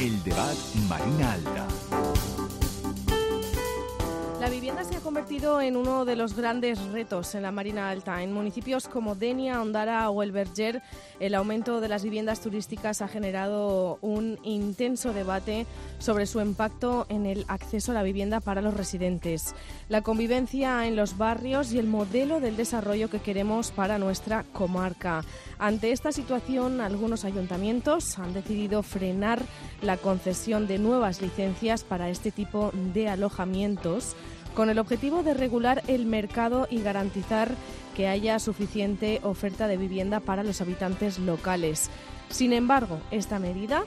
El debate Marina Alta. La vivienda se ha convertido en uno de los grandes retos en la Marina Alta. En municipios como Denia, Ondara o El Verger, el aumento de las viviendas turísticas ha generado un intenso debate sobre su impacto en el acceso a la vivienda para los residentes, la convivencia en los barrios y el modelo del desarrollo que queremos para nuestra comarca. Ante esta situación, algunos ayuntamientos han decidido frenar la concesión de nuevas licencias para este tipo de alojamientos, con el objetivo de regular el mercado y garantizar que haya suficiente oferta de vivienda para los habitantes locales. Sin embargo, esta medida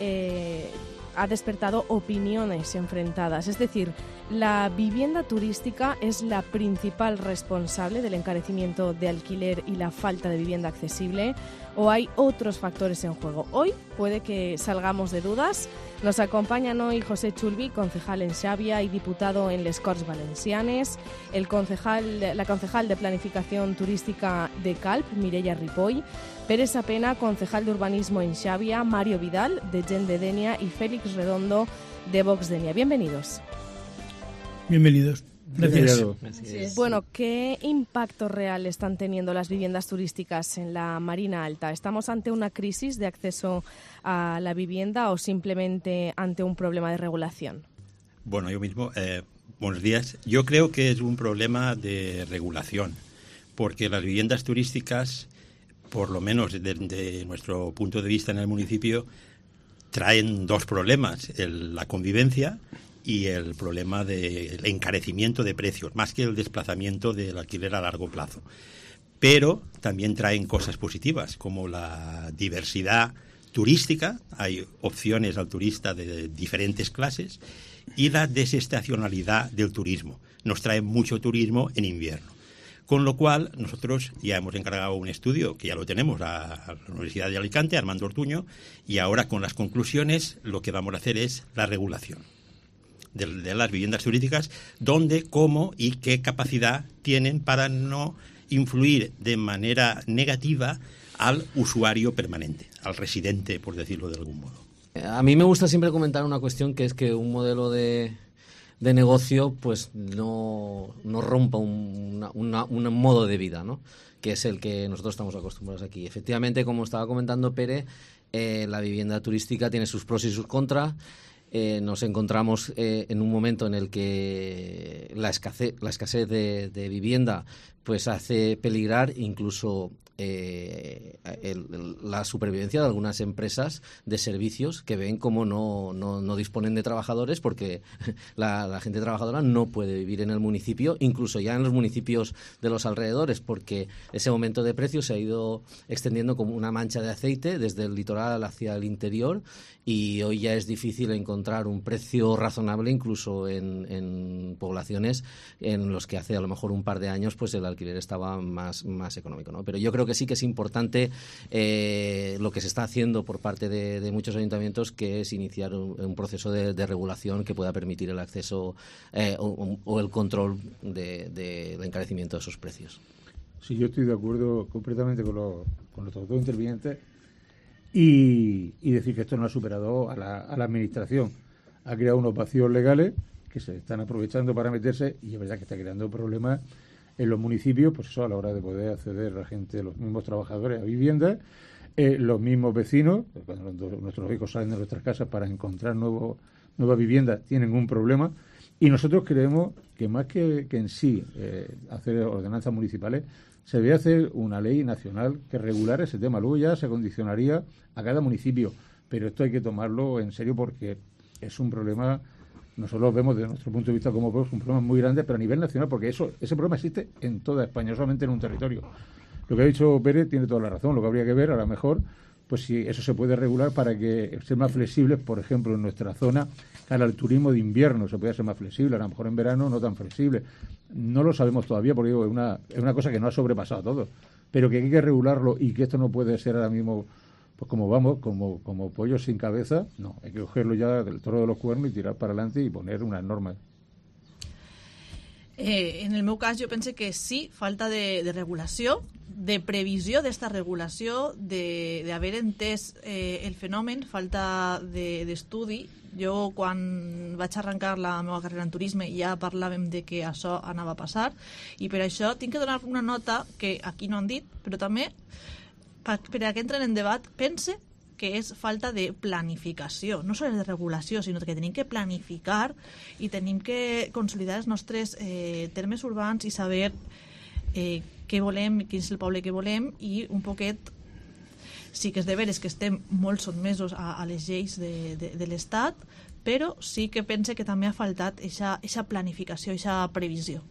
ha despertado opiniones enfrentadas. Es decir, la vivienda turística es la principal responsable del encarecimiento de alquiler y la falta de vivienda accesible, o hay otros factores en juego. Hoy puede que salgamos de dudas. Nos acompañan hoy José Chulvi, concejal en Xàbia y diputado en les Corts Valencianes, la concejal de Planificación Turística de Calp, Mireia Ripoll, Pere Sapena, concejal de Urbanismo en Xàbia, Mario Vidal, de Gent de Denia, y Félix Redondo, de Vox Denia. Bienvenidos. Bienvenidos. Gracias. Bueno, ¿qué impacto real están teniendo las viviendas turísticas en la Marina Alta? ¿Estamos ante una crisis de acceso a la vivienda o simplemente ante un problema de regulación? Bueno, yo mismo, buenos días. Yo creo que es un problema de regulación, porque las viviendas turísticas, por lo menos desde nuestro punto de vista en el municipio, traen dos problemas: la convivencia y el problema del encarecimiento de precios, más que el desplazamiento del alquiler a largo plazo. Pero también traen cosas positivas, como la diversidad turística, hay opciones al turista de diferentes clases, y la desestacionalidad del turismo. Nos trae mucho turismo en invierno. Con lo cual, nosotros ya hemos encargado un estudio, que ya lo tenemos, a la Universidad de Alicante, Armando Ortuño, y ahora con las conclusiones lo que vamos a hacer es la regulación de las viviendas turísticas, dónde, cómo y qué capacidad tienen para no influir de manera negativa al usuario permanente, al residente, por decirlo de algún modo. A mí me gusta siempre comentar una cuestión, que es que un modelo de negocio pues no rompa un modo de vida, ¿no?, que es el que nosotros estamos acostumbrados aquí. Efectivamente, como estaba comentando Pere, la vivienda turística tiene sus pros y sus contras. Nos encontramos en un momento en el que la escasez de vivienda pues hace peligrar incluso la supervivencia de algunas empresas de servicios que ven como no disponen de trabajadores, porque la gente trabajadora no puede vivir en el municipio, incluso ya en los municipios de los alrededores, porque ese aumento de precios se ha ido extendiendo como una mancha de aceite desde el litoral hacia el interior, y hoy ya es difícil encontrar un precio razonable incluso en poblaciones en los que hace a lo mejor un par de años pues el alquiler estaba más económico, ¿no? Pero yo creo que sí que es importante lo que se está haciendo por parte de muchos ayuntamientos, que es iniciar un proceso de regulación que pueda permitir el acceso o el control del encarecimiento de esos precios. Sí, yo estoy de acuerdo completamente con los dos intervinientes y decir que esto no ha superado a la administración. Ha creado unos vacíos legales que se están aprovechando para meterse, y es verdad que está creando problemas en los municipios, pues eso, a la hora de poder acceder la gente, los mismos trabajadores a viviendas, los mismos vecinos, cuando nuestros hijos salen de nuestras casas para encontrar nuevas viviendas, tienen un problema. Y nosotros creemos que más que en sí hacer ordenanzas municipales, se debe hacer una ley nacional que regulara ese tema. Luego ya se condicionaría a cada municipio, pero esto hay que tomarlo en serio, porque es un problema. Nosotros vemos desde nuestro punto de vista como un problema muy grande, pero a nivel nacional, porque ese problema existe en toda España, no solamente en un territorio. Lo que ha dicho Pérez tiene toda la razón. Lo que habría que ver, a lo mejor, pues si eso se puede regular para que ser más flexibles, por ejemplo, en nuestra zona, cara al turismo de invierno, se puede ser más flexible, a lo mejor en verano no tan flexible. No lo sabemos todavía, porque digo, es una cosa que no ha sobrepasado todo, pero que hay que regularlo, y que esto no puede ser ahora mismo pues como pollos sin cabeza. No, hay que cogerlo ya del toro de los cuernos y tirar para adelante y poner unas normas. En el meu cas jo penso que sí, falta de regulació, de previsió d'esta regulació, d'haver entès el fenomen, falta d'estudi. Jo quan vaig arrencar la meva carrera en turisme ja parlàvem de que això anava a passar i per això tinc que donar una nota que aquí no han dit, però també per a que entren en debat pense que és falta de planificació, no sols de regulació, sinó que tenim que planificar i tenim que consolidar els nostres termes urbans i saber què volem, quin és el poble que volem i un poquet, sí que és de veres que estem molt sotmesos a les lleis de l'Estat, però sí que pense que també ha faltat aquesta planificació, aquesta previsió.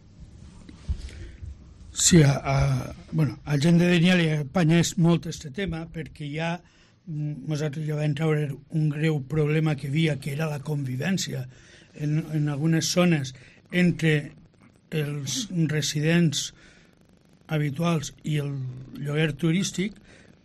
Sí, bueno, a gent de Dénia li apanyés molt aquest tema perquè ja nosaltres ja vam treure un greu problema que havia, que era la convivència en algunes zones entre els residents habituals i el lloguer turístic.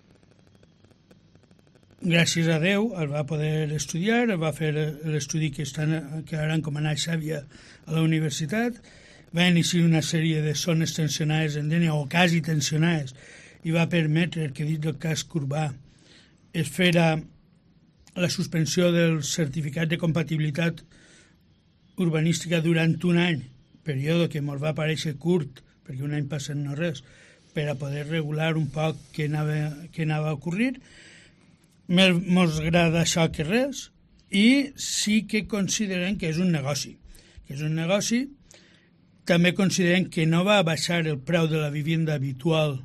Gràcies a Déu el va poder estudiar, va fer l'estudi que ara encomanat Xàbia a la universitat, va iniciar una sèrie de zones tensionades en Dénia o quasi tensionades i va permetre que dins del casc urbà es fera la suspensió del certificat de compatibilitat urbanística durant un any, període que ens va parèixer curt, perquè un any passat no res, per a poder regular un poc què anava a ocorrir. Ens agrada això que res i sí que considerem que és un negoci. També considerem que no va baixar el preu de la vivenda habitual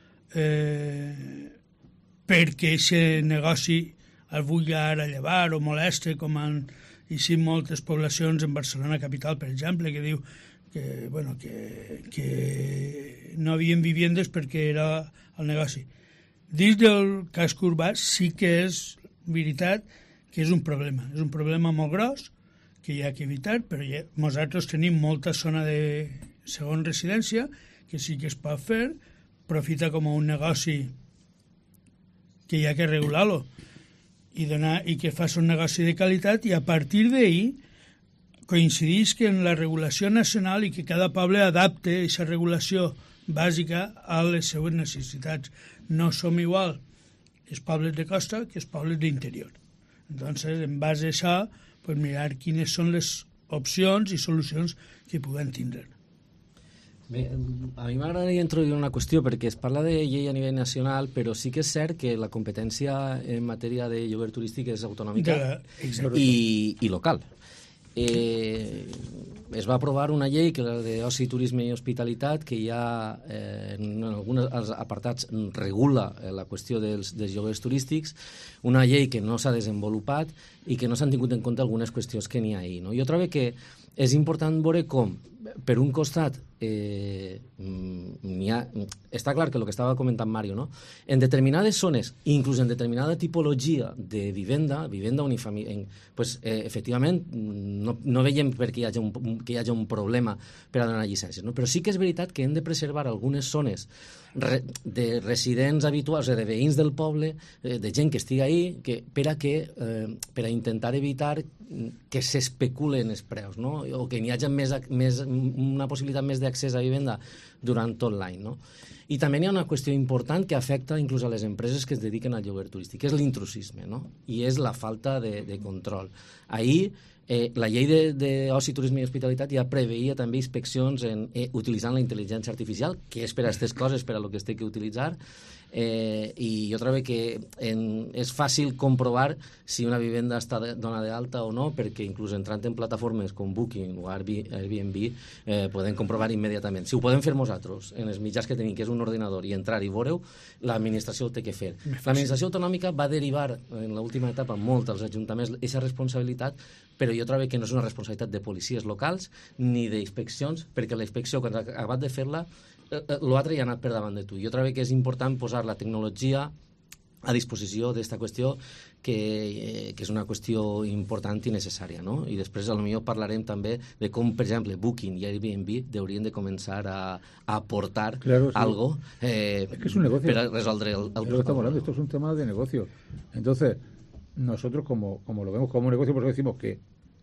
perquè aquest negoci el vulgui ara llevar o moleste, com han dit moltes poblacions en Barcelona capital, per exemple, que diu que no havien vivendes perquè era el negoci. Dins del casc urbà sí que és veritat que és un problema molt gros que hi ha que evitar, però nosaltres tenim molta zona de segona residència que sí que es pot fer, profita com a un negoci que hi ha que regular-lo i que fas un negoci de qualitat i a partir d'ahir coincideix que en la regulació nacional i que cada poble adapte aquesta regulació bàsica a les seues necessitats. No som igual els pobles de costa que els pobles d'interior. Entonces, en base a això, pues mirar quines són les opcions i solucions que puguem tindre. Bé, a mi m'agradaria introduir una qüestió perquè es parla de llei a nivell nacional, però sí que és cert que la competència en matèria de lloguer turístic és autonòmica i local. Es va aprovar una llei que era d'oci, turisme i hospitalitat que ja en alguns apartats regula la qüestió dels lloguers turístics, una llei que no s'ha desenvolupat i que no s'han tingut en compte algunes qüestions que n'hi ha ahir. No? Jo trobo que és important veure com, per un costat, està clar que el que estava comentant Mario, no? En determinades zones, inclús en determinada tipologia de vivenda unifamiliar, pues, efectivament no veiem perquè hi hagi un problema per a donar llicències, no? Però sí que és veritat que hem de preservar algunes zones de residents habituals, de veïns del poble, de gent que estigui ahí, per a intentar evitar que s'especulen els preus, no? O que n'hi hagi una possibilitat més d'accés a vivenda durant tot l'any, no? I també hi ha una qüestió important que afecta inclús a les empreses que es dediquen al lloguer turístic, que és l'intrusisme, no? I és la falta de control. Ahir la llei d'oci, turisme i hospitalitat ja preveia també inspeccions utilitzant la intel·ligència artificial, que és per a aquestes coses, per a el que es té que utilitzar, i jo trobo que és fàcil comprovar si una vivenda està donada d'alta o no, perquè inclús entrant en plataformes com Booking o Airbnb podem comprovar immediatament. Si ho podem fer nosaltres en els mitjans que tenim, que és un ordinador, i entrar i veure-ho, l'administració ho té que fer. L'administració autonòmica va derivar en l'última etapa molt als ajuntaments aquesta responsabilitat, però jo trobo que no és una responsabilitat de policies locals ni d'inspeccions, perquè la inspecció, quan ha acabat de fer-la, l'altre ja ha anat per davant de tu. Jo trobo que és important posar la tecnologia a disposició d'esta qüestió, que és una qüestió important i necessària, no? I després potser parlarem també de com, per exemple, Booking i Airbnb haurien de començar a aportar algo es que es un negocio. Per a resoldre el problema. Estamos hablando, esto es un tema de negocio. Entonces, nosotros como lo vemos como un negocio, por eso decimos que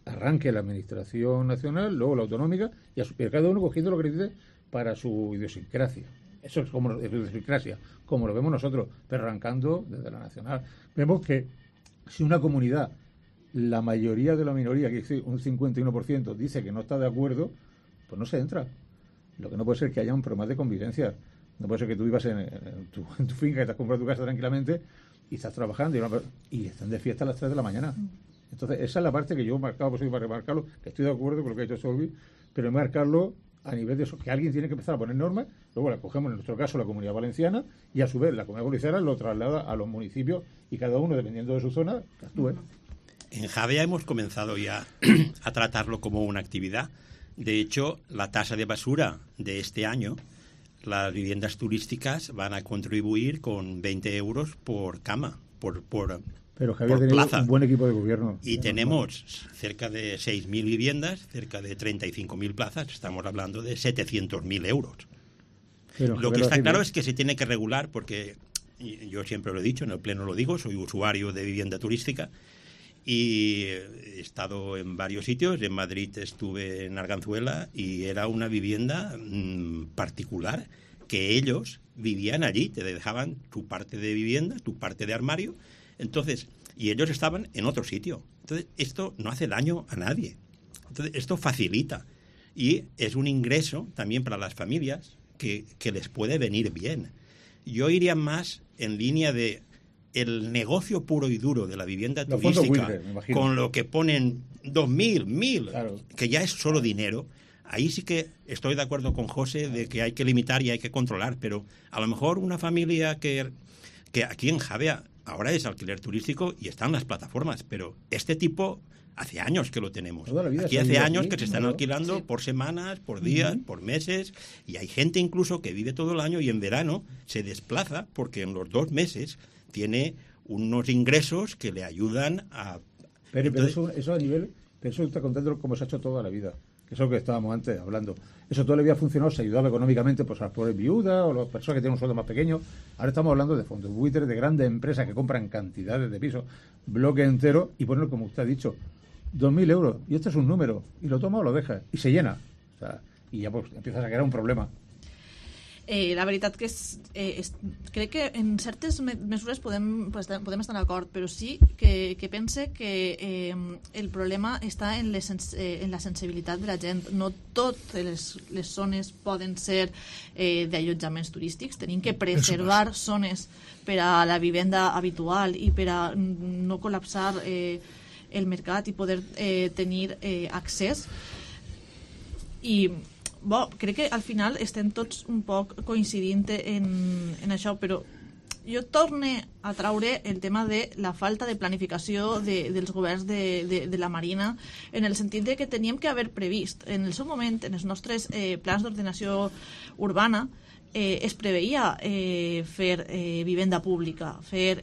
arranque la administración nacional, luego la autonómica, y cada uno cogiendo lo que necesite para su idiosincrasia. Eso es como idiosincrasia, como lo vemos nosotros, pero arrancando desde la nacional. Vemos que si una comunidad, la mayoría de la minoría, que es un 51%, dice que no está de acuerdo, pues no se entra. Lo que no puede ser que haya un problema de convivencia. No puede ser que tú vivas en tu finca, que te has comprado tu casa tranquilamente y estás trabajando y están de fiesta a las 3 de la mañana. Entonces, esa es la parte que yo he marcado, pues para remarcarlo, que estoy de acuerdo con lo que ha dicho Solvi, pero marcarlo a nivel de eso, que alguien tiene que empezar a poner normas, luego la cogemos, en nuestro caso, la Comunidad Valenciana, y a su vez la Comunidad Valenciana lo traslada a los municipios y cada uno, dependiendo de su zona, que actúe. En Javea hemos comenzado ya a tratarlo como una actividad. De hecho, la tasa de basura de este año, las viviendas turísticas van a contribuir con 20 euros por cama, pero Javier ha tenido un buen equipo de gobierno. Y tenemos cerca de 6.000 viviendas, cerca de 35.000 plazas, estamos hablando de 700.000 euros. Pero, lo que está claro es que se tiene que regular, porque yo siempre lo he dicho, en el pleno lo digo, soy usuario de vivienda turística y he estado en varios sitios. En Madrid estuve en Arganzuela y era una vivienda particular, que ellos vivían allí, te dejaban tu parte de vivienda, tu parte de armario. Entonces, y ellos estaban en otro sitio. Entonces, esto no hace daño a nadie. Entonces, esto facilita. Y es un ingreso también para las familias que les puede venir bien. Yo iría más en línea de el negocio puro y duro de la vivienda turística, con lo que ponen 2.000, 1.000, claro, que ya es solo dinero. Ahí sí que estoy de acuerdo con José de que hay que limitar y hay que controlar, pero a lo mejor una familia que aquí en Javea ahora es alquiler turístico y están las plataformas, pero este tipo hace años que lo tenemos. Aquí hace años que se están alquilando por semanas, por días, por meses, y hay gente incluso que vive todo el año y en verano se desplaza porque en los 2 meses tiene unos ingresos que le ayudan a... Pero eso a nivel... Pero eso está contando como se ha hecho toda la vida. Que es lo que estábamos antes hablando. Eso toda la vida ha funcionado, se ayudaba económicamente pues, a las pobres viudas o las personas que tienen un sueldo más pequeño. Ahora estamos hablando de fondos buitres, de grandes empresas que compran cantidades de pisos, bloques enteros, y ponerlo, como usted ha dicho, 2.000 euros. Y este es un número. Y lo toma o lo deja. Y se llena. O sea, y ya pues empiezas a crear un problema. La veritat que crec que en certes mesures podem estar d'acord, però sí que pense que el problema està en la sensibilitat de la gent. No totes les zones poden ser d'allotjaments turístics. Tenim que preservar zones per a la vivenda habitual i per a no col·lapsar el mercat i poder tenir accés. I crec que al final estem tots un poc coincidint en això, però jo torne a traure el tema de la falta de planificació dels governs de la Marina, en el sentit de que teníem que haver previst en el seu moment, en els nostres plans d'ordenació urbana, es preveia fer vivenda pública, fer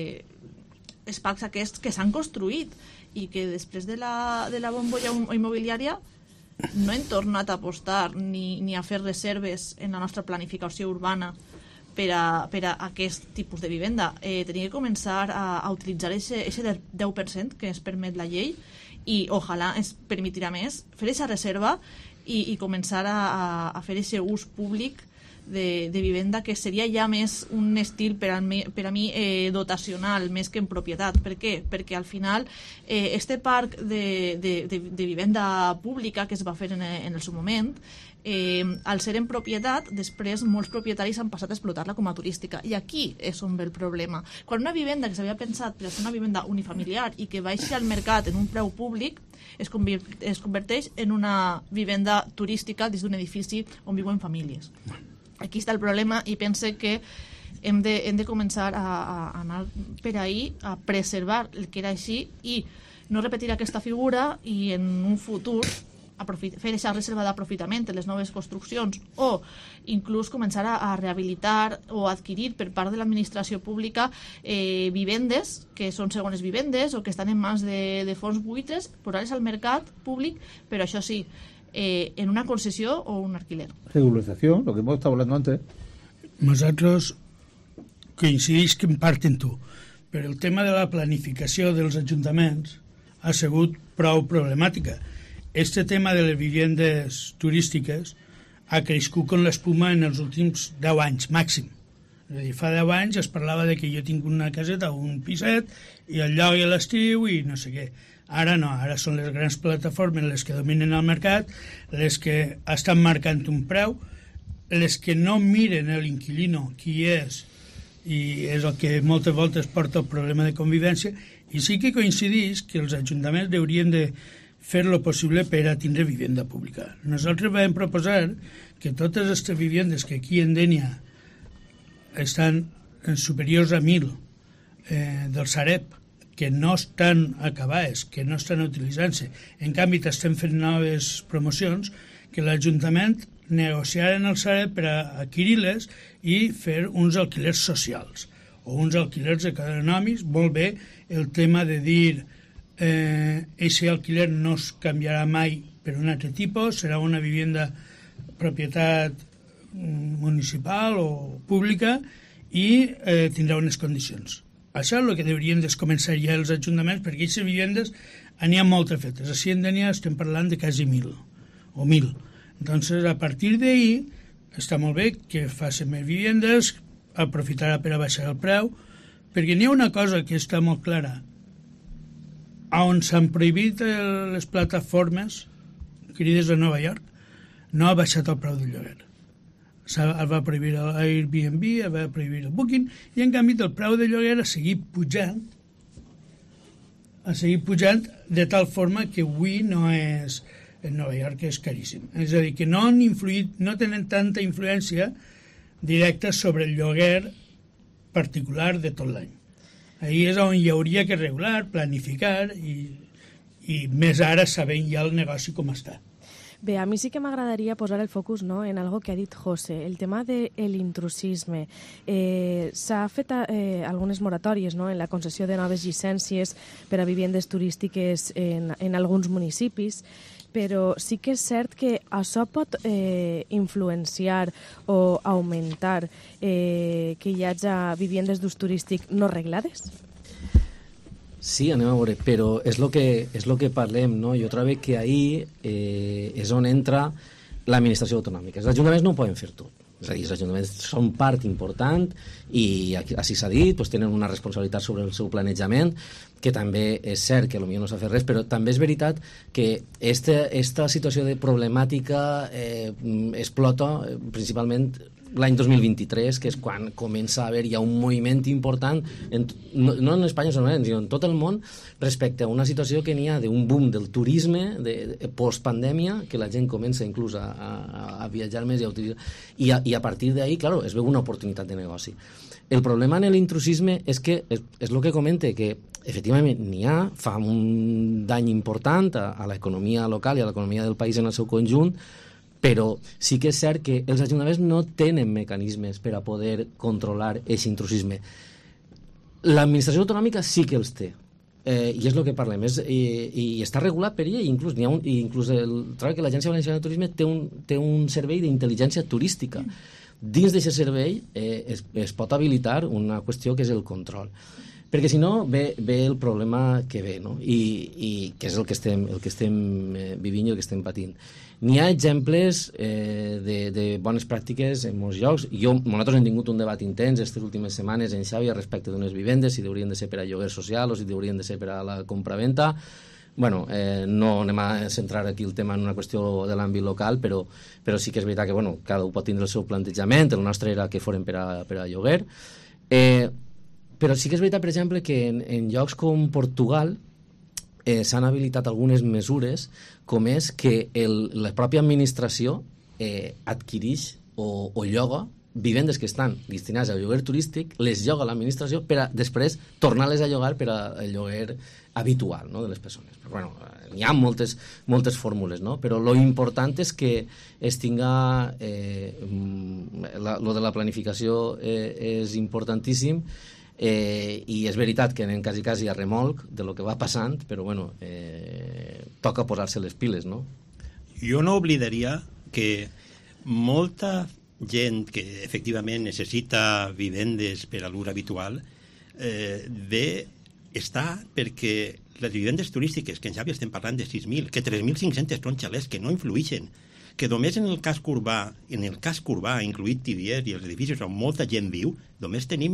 espais aquests que s'han construït i que després de la bombolla immobiliària no hem tornat a apostar ni a fer reserves en la nostra planificació urbana per a aquest tipus de vivenda. Tenim que començar a utilitzar aquest 10% que ens permet la llei i ojalà ens permetirà més fer aquesta reserva i començar a fer aquest ús públic de vivenda, que seria ja més un estil per a mi dotacional més que en propietat. Per què? Perquè al final este parc de vivenda pública que es va fer en el seu moment, al ser en propietat, després molts propietaris han passat a explotar-la com a turística, i aquí és on ve el problema. Quan una vivenda que s'havia pensat per a ser una vivenda unifamiliar i que baixi al mercat en un preu públic es converteix en una vivenda turística dins d'un edifici on viuen famílies. Aquí està el problema i pense que hem de començar a anar per ahí, a preservar el que era així i no repetir aquesta figura i en un futur fer aquesta reserva d'aprofitament en les noves construccions o inclús començar a rehabilitar o adquirir per part de l'administració pública vivendes que són segones vivendes o que estan en mans de fons buitres, posar-les al mercat públic, però això sí, en una concessió o un alquiler. Regularización, lo que hemos estado hablando antes. Nosaltres coincideix que en part en tu, però el tema de la planificació dels ajuntaments ha sigut prou problemàtica. Este tema de les vivendes turístiques ha crescut com l'espuma en els últims 10 anys, màxim. És a dir, fa 10 anys es parlava de que jo tinc una caseta o un piset i el lloc a l'estiu i no sé què. Ara no, ara són les grans plataformes les que dominen el mercat, les que estan marcant un preu, les que no miren l'inquilino qui és, i és el que moltes voltes porta el problema de convivència, i sí que coincidís que els ajuntaments haurien de fer lo possible per a tindre vivenda pública. Nosaltres vam proposar que totes aquestes vivendes que aquí en Dénia estan superiors a 1.000 del Sareb, que no estan acabades, que no estan utilitzant-se, en canvi estem fent noves promocions, que l'Ajuntament negociaren el Sareb per a adquirir-les i fer uns alquilers socials o uns alquilers econòmics. Molt bé el tema de dir aquest alquiler no es canviarà mai per un altre tipus, serà una vivenda propietat municipal o pública i tindrà unes condicions. Això és el que deurien de començar ja els ajuntaments, perquè aquestes vivendes n'hi ha moltes fetes. Així en Dénia estem parlant de quasi 1.000 o 1.000. Entonces, a partir d'ahí està molt bé que facin més vivendes, aprofitarà per a baixar el preu, perquè n'hi ha una cosa que està molt clara. On s'han prohibit les plataformes querides a Nova York, no ha baixat el preu del lloguer. Es va prohibir l'Airbnb, es va prohibir el Booking, i en canvi el preu de lloguer ha seguit pujant de tal forma que avui no és, en Nova York és caríssim. És a dir, que no han influït, no tenen tanta influència directa sobre el lloguer particular de tot l'any. Ahí és on hi hauria que regular, planificar i més ara sabent ja el negoci com està. Bé, a mi sí que m'agradaria posar el focus, no, en algo que ha dit José, el tema de l'intrusisme. S'ha fet algunes moratòries, no, en la concessió de noves llicències per a vivendes turístiques en alguns municipis, però sí que és cert que això pot influenciar o augmentar que hi hagi vivendes d'ús turístic no reglades? Sí, anem a veure, però és el que parlem, no? Jo trobo que ahir és on entra l'administració autonòmica. Els ajuntaments no ho poden fer tot. És a dir, els ajuntaments són part important i, així s'ha dit, doncs tenen una responsabilitat sobre el seu planejament, que també és cert que potser no s'ha fet res, però també és veritat que esta situació de problemàtica explota principalment l'any 2023, que és quan comença a haver ja un moviment important, no en Espanya solament, sinó en tot el món, respecte a una situació que n'hi ha d'un boom del turisme post-pandèmia, que la gent comença inclús a viatjar més i a utilitzar, i a partir d'ahí, clar, es veu una oportunitat de negoci. El problema en l'intrusisme és que, és el que comente, que efectivament n'hi ha, fa un dany important a l'economia local i a l'economia del país en el seu conjunt, però sí que és cert que els ajuntaments no tenen mecanismes per a poder controlar aquest intrusisme. L'administració autonòmica sí que els té, i és el que parlem, i està regulat per ella, i inclús trobo que l'Agència Valenciana de Turisme té un servei d'intel·ligència turística. Dins d'aquest servei es pot habilitar una qüestió que és el control, perquè si no ve el problema que ve, no? I que és el que estem vivint i el que estem patint. N'hi ha exemples de bones pràctiques en molts llocs. Nosaltres hem tingut un debat intens aquestes últimes setmanes en Xàbia respecte d'unes vivendes, si haurien de ser per a lloguer social o si haurien de ser per a la compra-venta. Bueno, no anem a centrar aquí el tema en una qüestió de l'àmbit local, però sí que és veritat que cada un pot tindre el seu plantejament. El nostre era que foren per a lloguer. Però sí que és veritat, per exemple, que en llocs com Portugal s'han habilitat algunes mesures, com és que la pròpia administració adquireix o lloga vivendes que estan destinades al lloguer turístic, les lloga l'administració per a després tornar-les a llogar per al lloguer habitual, no, de les persones. Però, hi ha moltes fórmules, no? Però lo important és que es tinga lo de la planificació és importantíssim. I és veritat que anem quasi a remolc de lo que va passant, però toca posar-se les piles, no? Jo no oblidaria que molta gent que efectivament necessita vivendes per a l'ús habitual ve està perquè les vivendes turístiques, que en Xavi estem parlant de 6.000, que 3.500 són xalets que no influïxen, que només en el casc urbà, incluït Tibier i els edificis on molta gent viu, només tenim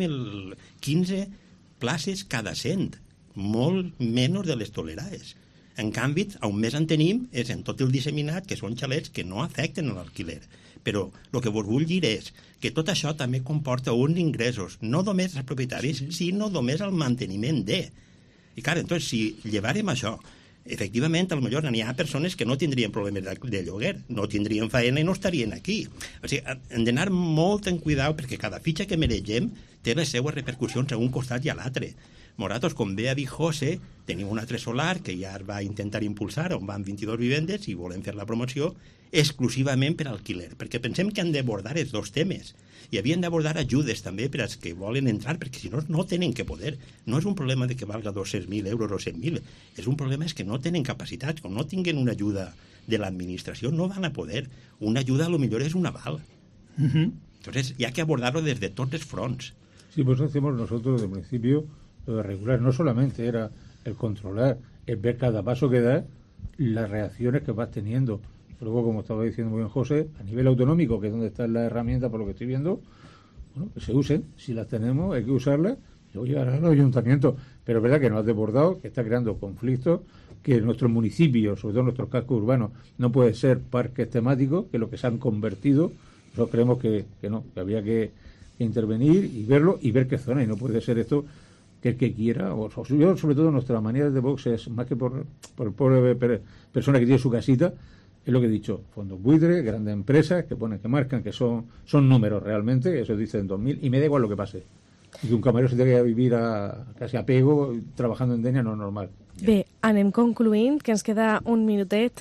15 places cada 100, molt menys de les tolerades. En canvi, on més en tenim és en tot el disseminat, que són xalets que no afecten l'alquiler. Però el que vos vull dir és que tot això també comporta uns ingressos, no només als propietaris, sinó només al manteniment de. I clar, entonces, si llevarem això, efectivament, potser n'hi ha persones que no tindrien problemes de lloguer, no tindrien feina i no estarien aquí. O sigui, hem d'anar molt en cuidado perquè cada fitxa que mereixem té les seues repercussions a un costat i a l'altre. Nosaltres, com bé ha dit José, tenim un altre solar que ja es va intentar impulsar, on van 22 vivendes i volem fer la promoció exclusivament per alquiler, perquè pensem que han d'abordar els dos temes i havien d'abordar ajudes també per als que volen entrar, perquè si no, no tenen que poder. No és un problema de que valga 200.000 euros o 100.000, és un problema és que no tenen capacitat, quan no tinguen una ajuda de l'administració no van a poder. Una ajuda a lo millor és un aval. Entonces, hay que abordarlo desde todos los fronts. Sí, pues hacemos nosotros del municipio lo de regular. No solamente era el controlar, el ver cada paso que da, las reacciones que vas teniendo. Luego, como estaba diciendo muy bien José, a nivel autonómico, que es donde está la herramienta, por lo que estoy viendo, bueno, que se usen. Si las tenemos, hay que usarlas. Luego llegará al ayuntamiento. Pero es verdad que nos ha desbordado, que está creando conflictos, que nuestros municipios, sobre todo nuestros cascos urbanos, no pueden ser parques temáticos, que es lo que se han convertido. Nosotros creemos que no, que había que intervenir y verlo y ver qué zona. Y no puede ser esto que el que quiera, o yo, sobre todo nuestra manía de Vox es más que por el pobre persona que tiene su casita, es lo que he dicho, fondos buitres, grandes empresas que ponen, que marcan que son números realmente, eso dice en 2000, y me da igual lo que pase. Y que un camarero se tenga que vivir casi a pego trabajando en Denia no es normal. Bé, anem concluint, que ens queda un minutet.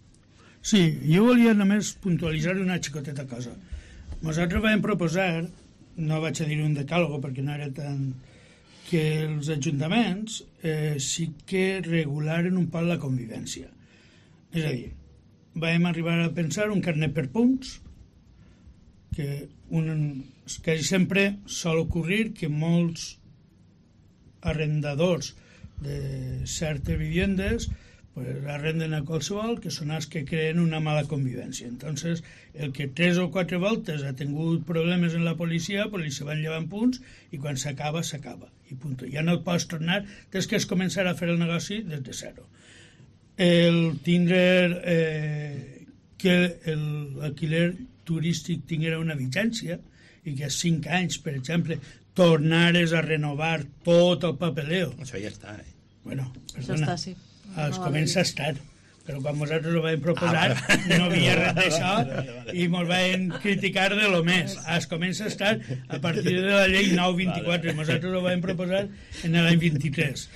Sí, jo volia només puntualitzar una xicoteta cosa. Nosaltres vam proposar, no vaig a dir un decàlogo perquè no era tan... que els ajuntaments sí que regularen un poc la convivència. És a dir, vam arribar a pensar un carnet per punts, que sempre sol ocorrir que molts arrendadors de certes viviendes pues arrenden a qualsevol, que són els que creen una mala convivència. Entonces, el que 3 o 4 voltes ha tingut problemes en la policia, pues li se van llevant punts i quan s'acaba, s'acaba. I punt. Ja no et pots tornar des que es començarà a fer el negoci des de zero. El tindre que l'alquiler turístic tinguera una vigència i que a 5 anys, per exemple, tornares a renovar tot el papeleo. Això ja està, Bueno, perdona. Això està, sí. Es comença a estar, però quan nosaltres ho vam proposar no havia res d'això i ens vam criticar de lo més. Es comença a estar a partir de la llei 924 i nosaltres ho vam proposar en l'any 23.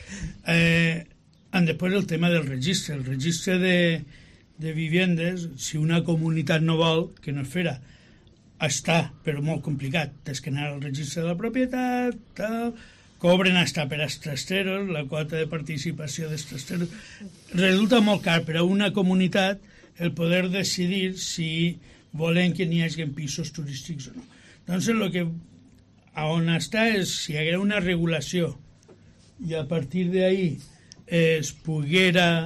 Després el tema del registre. El registre de vivendes, si una comunitat no vol, que no es farà, està, però molt complicat, tens que anar al registre de la propietat, tal... cobren hasta per als trasteros, la quota de participació dels trasteros. Resulta molt car per a una comunitat el poder decidir si volen que n'hi hagi pisos turístics o no. Doncs el que on està és si hi haguera una regulació i a partir d'ahí es poguera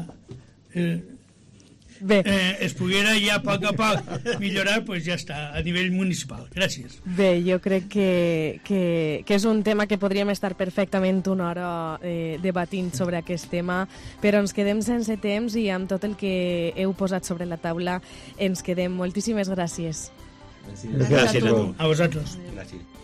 ja a poc millorar, pues ja està, a nivell municipal. Gràcies. Bé, jo crec que és un tema que podríem estar perfectament una hora debatint sobre aquest tema, però ens quedem sense temps i amb tot el que heu posat sobre la taula ens quedem. Moltíssimes gràcies. Gràcies a tu. A vosaltres. Gràcies.